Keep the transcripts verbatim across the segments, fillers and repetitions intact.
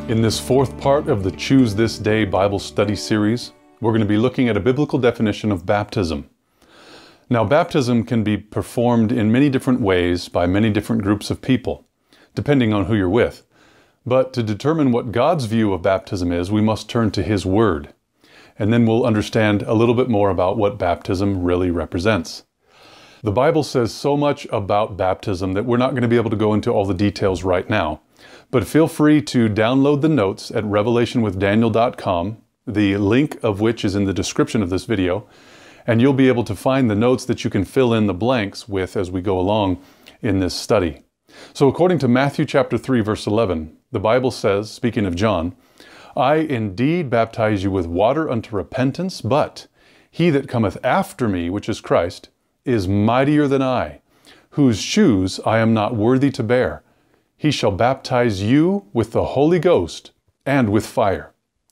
In this fourth part of the Choose This Day Bible Study series, we're going to be looking at a biblical definition of baptism. Now, baptism can be performed in many different ways by many different groups of people, depending on who you're with. But to determine what God's view of baptism is, we must turn to His Word. And then we'll understand a little bit more about what baptism really represents. The Bible says so much about baptism that we're not going to be able to go into all the details right now. But feel free to download the notes at revelation with daniel dot com, the link of which is in the description of this video, and you'll be able to find the notes that you can fill in the blanks with as we go along in this study. So according to Matthew chapter three, verse eleven, the Bible says, speaking of John, I indeed baptize you with water unto repentance, but he that cometh after me, which is Christ, is mightier than I, whose shoes I am not worthy to bear. He shall baptize you with the Holy Ghost and with fire.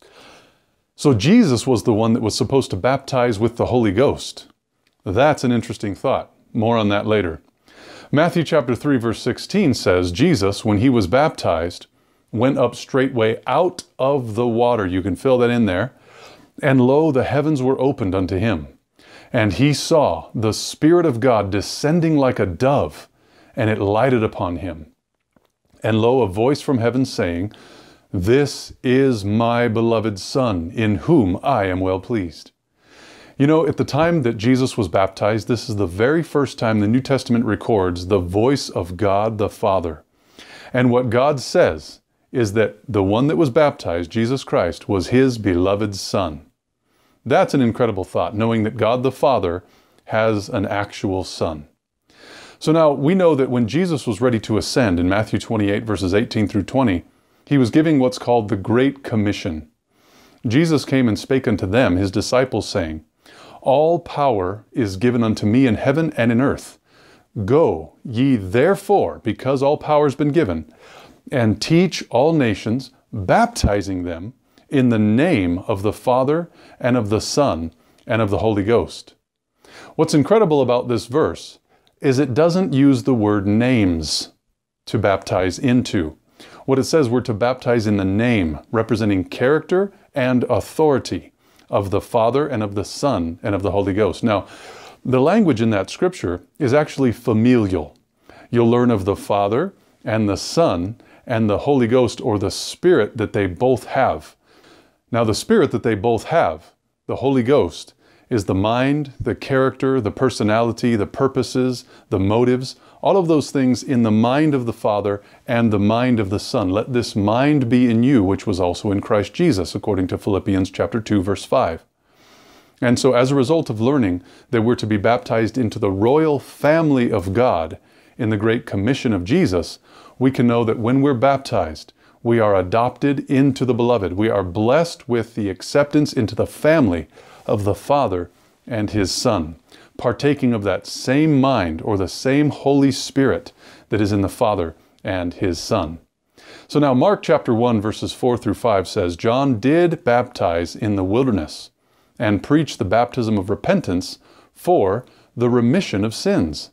So Jesus was the one that was supposed to baptize with the Holy Ghost. That's an interesting thought. More on that later. Matthew chapter three, verse sixteen says, Jesus, when he was baptized, went up straightway out of the water. You can fill that in there. And lo, the heavens were opened unto him. And he saw the Spirit of God descending like a dove, and it lighted upon him. And lo, a voice from heaven saying, This is my beloved Son, in whom I am well pleased. You know, at the time that Jesus was baptized, this is the very first time the New Testament records the voice of God the Father. And what God says is that the one that was baptized, Jesus Christ, was His beloved Son. That's an incredible thought, knowing that God the Father has an actual Son. So now we know that when Jesus was ready to ascend in Matthew twenty-eight, verses eighteen through twenty, He was giving what's called the Great Commission. Jesus came and spake unto them, His disciples, saying, All power is given unto me in heaven and in earth. Go ye therefore, because all power has been given, and teach all nations, baptizing them in the name of the Father and of the Son and of the Holy Ghost. What's incredible about this verse is it doesn't use the word names to baptize into. What it says, we're to baptize in the name, representing character and authority of the Father and of the Son and of the Holy Ghost. Now, the language in that scripture is actually familial. You'll learn of the Father and the Son and the Holy Ghost, or the Spirit that they both have. Now, the Spirit that they both have, the Holy Ghost, is the mind, the character, the personality, the purposes, the motives, all of those things in the mind of the Father and the mind of the Son. Let this mind be in you, which was also in Christ Jesus, according to Philippians chapter two, verse five. And so as a result of learning that we're to be baptized into the royal family of God in the Great Commission of Jesus, we can know that when we're baptized, we are adopted into the Beloved. We are blessed with the acceptance into the family of the Father and His Son, partaking of that same mind or the same Holy Spirit that is in the Father and His Son. So now Mark chapter one, verses four through five says, John did baptize in the wilderness and preach the baptism of repentance for the remission of sins.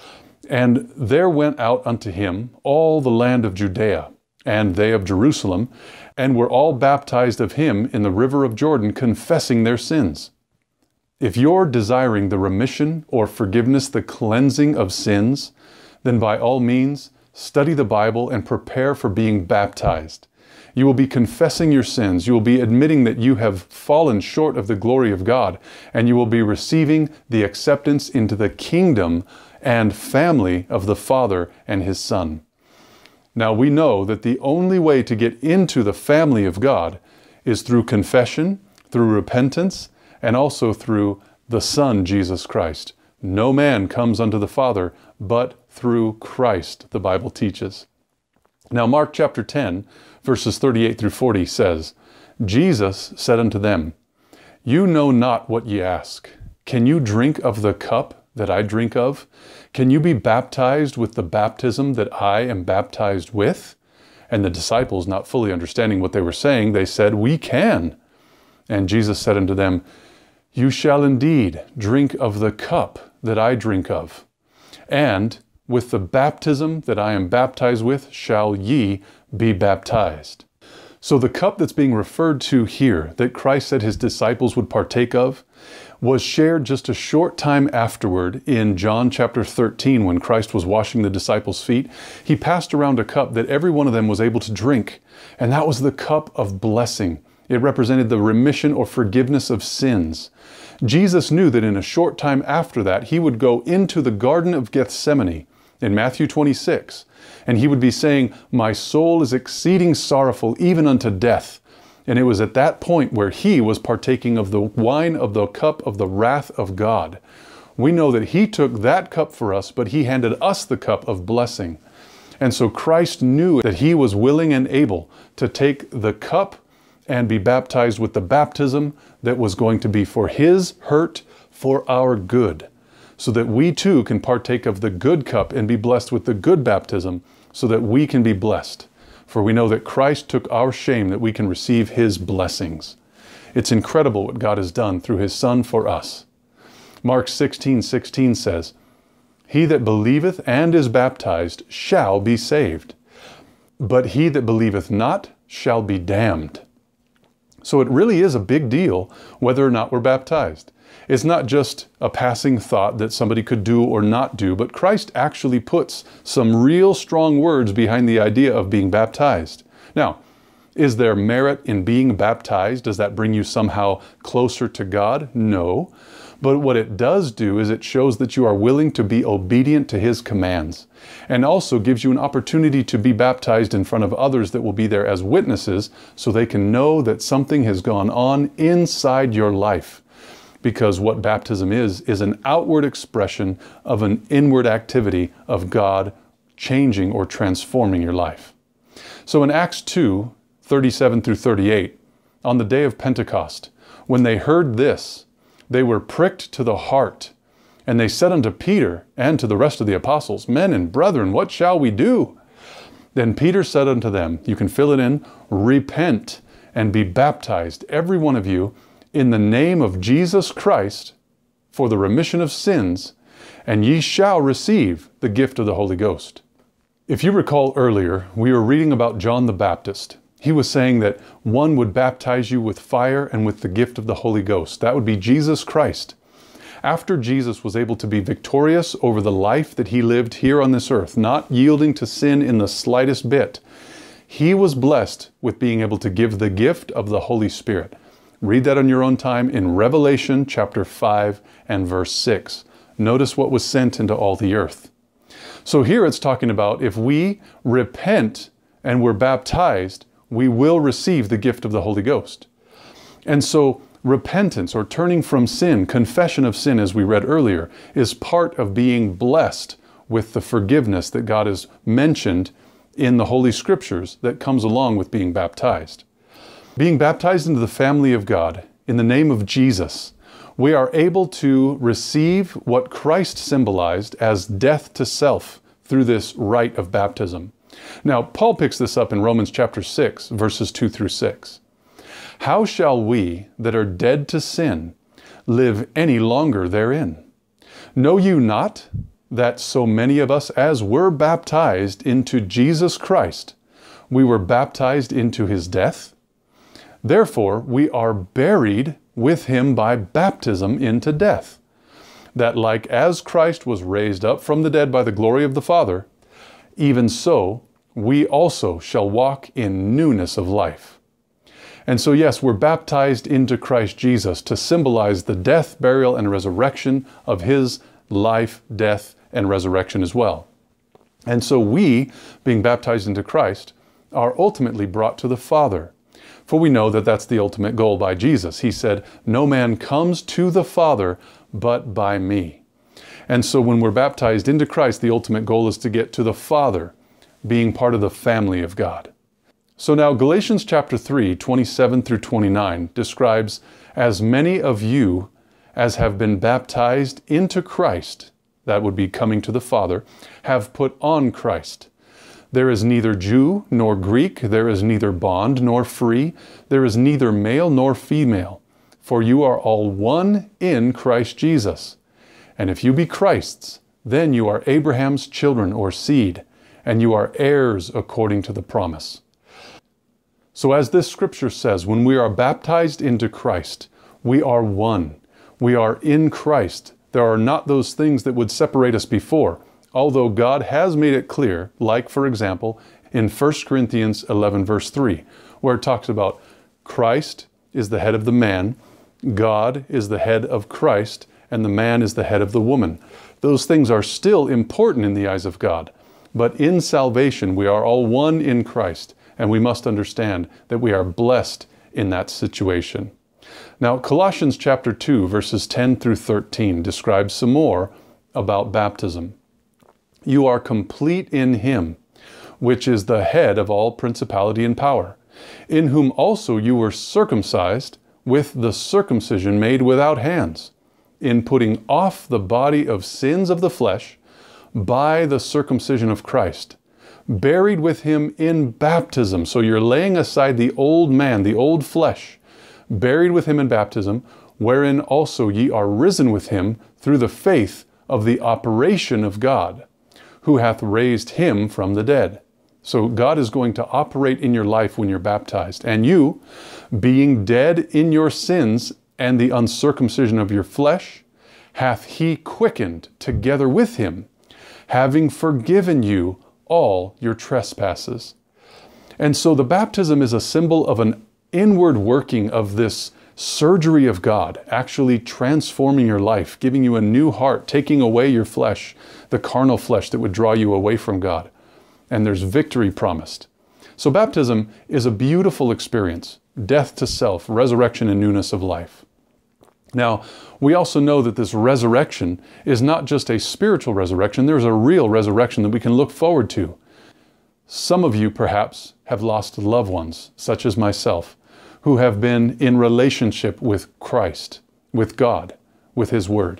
And there went out unto him all the land of Judea, and they of Jerusalem, and were all baptized of him in the river of Jordan, confessing their sins. If you're desiring the remission or forgiveness, the cleansing of sins, then by all means, study the Bible and prepare for being baptized. You will be confessing your sins. You will be admitting that you have fallen short of the glory of God, and you will be receiving the acceptance into the kingdom and family of the Father and His Son. Now we know that the only way to get into the family of God is through confession, through repentance, and also through the Son, Jesus Christ. No man comes unto the Father but through Christ, the Bible teaches. Now Mark chapter ten, verses thirty-eight through forty says, Jesus said unto them, You know not what ye ask. Can you drink of the cup that I drink of? Can you be baptized with the baptism that I am baptized with? And the disciples, not fully understanding what they were saying, they said, We can. And Jesus said unto them, You shall indeed drink of the cup that I drink of, and with the baptism that I am baptized with shall ye be baptized. So the cup that's being referred to here, that Christ said his disciples would partake of, was shared just a short time afterward in John chapter thirteen, when Christ was washing the disciples' feet. He passed around a cup that every one of them was able to drink, and that was the cup of blessing. It represented the remission or forgiveness of sins. Jesus knew that in a short time after that, he would go into the Garden of Gethsemane in Matthew twenty-six, and he would be saying, "My soul is exceeding sorrowful, even unto death." And it was at that point where he was partaking of the wine of the cup of the wrath of God. We know that he took that cup for us, but he handed us the cup of blessing. And so Christ knew that he was willing and able to take the cup and be baptized with the baptism that was going to be for his hurt, for our good, so that we too can partake of the good cup and be blessed with the good baptism, so that we can be blessed. For we know that Christ took our shame that we can receive his blessings. It's incredible what God has done through his Son for us. Mark sixteen sixteen says, "He that believeth and is baptized shall be saved, but he that believeth not shall be damned." So it really is a big deal whether or not we're baptized. It's not just a passing thought that somebody could do or not do, but Christ actually puts some real strong words behind the idea of being baptized. Now, is there merit in being baptized? Does that bring you somehow closer to God? No. But what it does do is it shows that you are willing to be obedient to his commands, and also gives you an opportunity to be baptized in front of others that will be there as witnesses, so they can know that something has gone on inside your life. Because what baptism is, is an outward expression of an inward activity of God changing or transforming your life. So in Acts two, thirty-seven through thirty-eight, on the day of Pentecost, when they heard this, they were pricked to the heart, and they said unto Peter and to the rest of the apostles, "Men and brethren, what shall we do?" Then Peter said unto them, you can fill it in, "Repent and be baptized, every one of you, in the name of Jesus Christ, for the remission of sins, and ye shall receive the gift of the Holy Ghost." If you recall earlier, we were reading about John the Baptist. He was saying that one would baptize you with fire and with the gift of the Holy Ghost. That would be Jesus Christ. After Jesus was able to be victorious over the life that he lived here on this earth, not yielding to sin in the slightest bit, he was blessed with being able to give the gift of the Holy Spirit. Read that on your own time in Revelation chapter five and verse six. Notice what was sent into all the earth. So here it's talking about if we repent and we're baptized, we will receive the gift of the Holy Ghost. And so repentance, or turning from sin, confession of sin, as we read earlier, is part of being blessed with the forgiveness that God has mentioned in the Holy Scriptures that comes along with being baptized. Being baptized into the family of God in the name of Jesus, we are able to receive what Christ symbolized as death to self through this rite of baptism. Now, Paul picks this up in Romans chapter six, verses two through six. "How shall we that are dead to sin live any longer therein? Know you not that so many of us as were baptized into Jesus Christ, we were baptized into his death? Therefore we are buried with him by baptism into death, that like as Christ was raised up from the dead by the glory of the Father, even so we also shall walk in newness of life." And so yes, we're baptized into Christ Jesus to symbolize the death, burial, and resurrection of his life, death, and resurrection as well. And so we, being baptized into Christ, are ultimately brought to the Father. For we know that that's the ultimate goal by Jesus. He said, "No man comes to the Father but by me." And so when we're baptized into Christ, the ultimate goal is to get to the Father, being part of the family of God. So now Galatians chapter three, twenty-seven through twenty-nine describes, "As many of you as have been baptized into Christ," that would be coming to the Father, "have put on Christ. There is neither Jew nor Greek, there is neither bond nor free, there is neither male nor female, for you are all one in Christ Jesus. And if you be Christ's, then you are Abraham's children or seed, and you are heirs according to the promise." So as this scripture says, when we are baptized into Christ, we are one. We are in Christ. There are not those things that would separate us before, although God has made it clear, like, for example, in First Corinthians eleven, verse three, where it talks about Christ is the head of the man, God is the head of Christ, and the man is the head of the woman. Those things are still important in the eyes of God. But in salvation, we are all one in Christ, and we must understand that we are blessed in that situation. Now, Colossians chapter two, verses ten through thirteen describes some more about baptism. You are complete in Him, which is the head of all principality and power, in whom also you were circumcised with the circumcision made without hands, in putting off the body of sins of the flesh by the circumcision of Christ, buried with Him in baptism. So you're laying aside the old man, the old flesh, buried with Him in baptism, wherein also ye are risen with Him through the faith of the operation of God, who hath raised Him from the dead. So God is going to operate in your life when you're baptized. And you, being dead in your sins and the uncircumcision of your flesh, hath He quickened together with Him, having forgiven you all your trespasses. And so the baptism is a symbol of an inward working of this surgery of God, actually transforming your life, giving you a new heart, taking away your flesh, the carnal flesh that would draw you away from God. And there's victory promised. So baptism is a beautiful experience, death to self, resurrection and newness of life. Now, we also know that this resurrection is not just a spiritual resurrection, there's a real resurrection that we can look forward to. Some of you perhaps have lost loved ones, such as myself, who have been in relationship with Christ, with God, with His Word.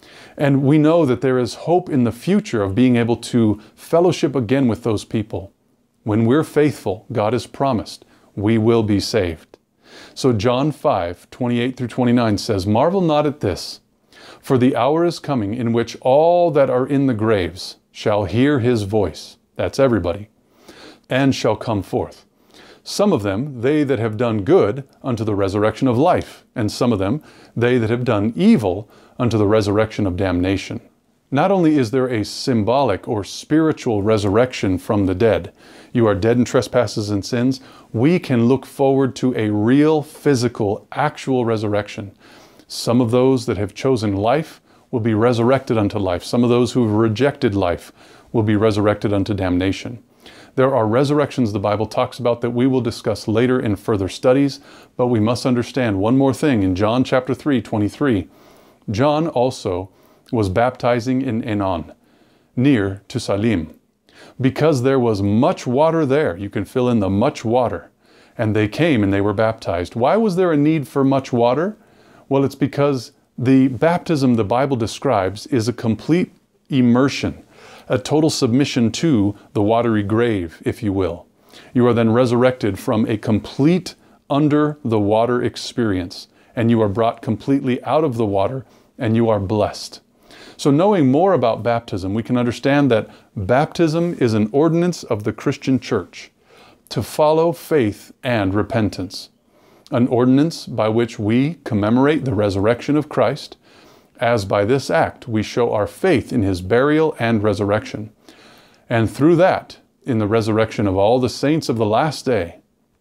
And we know that there is hope in the future of being able to fellowship again with those people. When we're faithful, God has promised, we will be saved. So John five, twenty-eight through twenty-nine says, Marvel not at this, for the hour is coming in which all that are in the graves shall hear His voice, that's everybody, and shall come forth. Some of them, they that have done good, unto the resurrection of life, and some of them, they that have done evil, unto the resurrection of damnation. Not only is there a symbolic or spiritual resurrection from the dead, you are dead in trespasses and sins, we can look forward to a real, physical, actual resurrection. Some of those that have chosen life will be resurrected unto life. Some of those who have rejected life will be resurrected unto damnation. There are resurrections the Bible talks about that we will discuss later in further studies, but we must understand one more thing in John chapter three, twenty-three. John also was baptizing in Enon, near to Salim, because there was much water there. You can fill in the much water. And they came and they were baptized. Why was there a need for much water? Well, it's because the baptism the Bible describes is a complete immersion, a total submission to the watery grave, if you will. You are then resurrected from a complete under the water experience, and you are brought completely out of the water, and you are blessed. So knowing more about baptism, we can understand that baptism is an ordinance of the Christian church to follow faith and repentance. An ordinance by which we commemorate the resurrection of Christ, as by this act we show our faith in His burial and resurrection. And through that, in the resurrection of all the saints of the last day,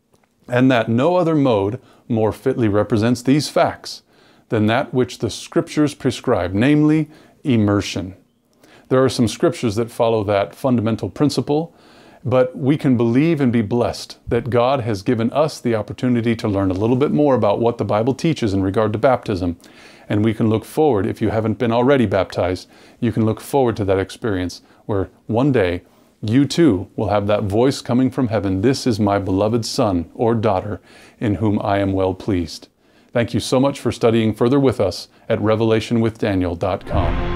and that no other mode more fitly represents these facts than that which the Scriptures prescribe, namely immersion. There are some scriptures that follow that fundamental principle, but we can believe and be blessed that God has given us the opportunity to learn a little bit more about what the Bible teaches in regard to baptism. And we can look forward, if you haven't been already baptized, you can look forward to that experience where one day you too will have that voice coming from heaven, "This is my beloved son or daughter in whom I am well pleased." Thank you so much for studying further with us at revelation with daniel dot com.